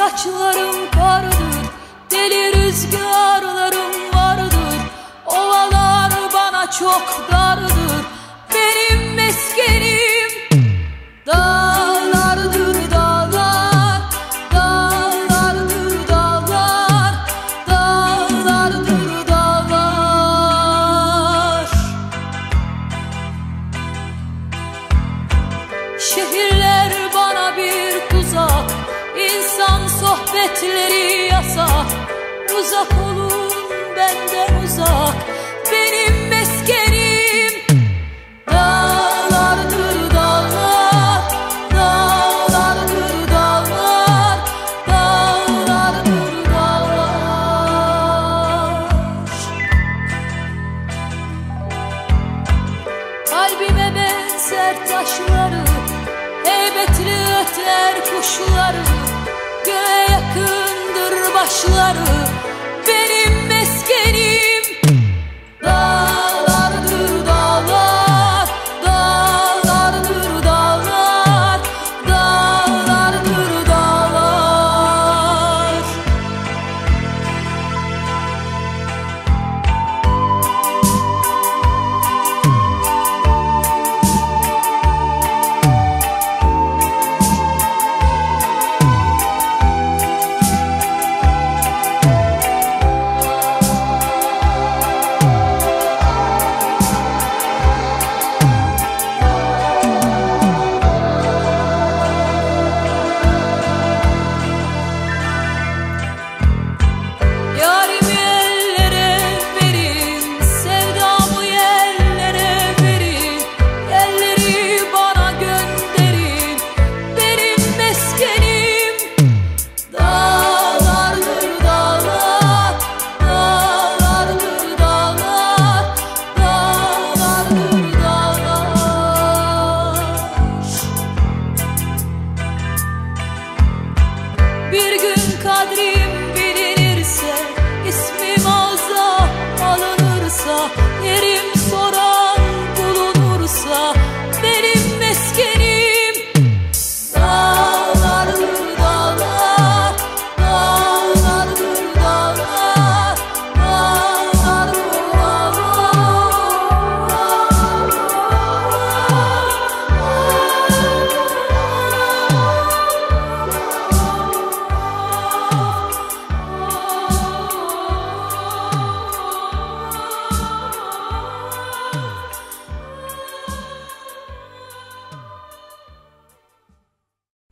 saçlarım kardır, deli rüzgarlarım vardır. Ovalar bana çok dardır, benim meskenim dağlardır dağlar, dağlardır dağlar, dağlardır dağlar. Şehirler bana bir tuzak, İnsan sohbetleri yasak. Uzak olun benden uzak, benim meskenim dağlardır dağlar, dağlardır dağlar, dağlardır dağlar. Kalbime benzer taşları, heybetli öter kuşları, göğe yakındır başları, benim meskenim dağlardır dağlar, dağlardır dağlar, dağlardır dağlar. Bir gün kadrim bilinirse, ismi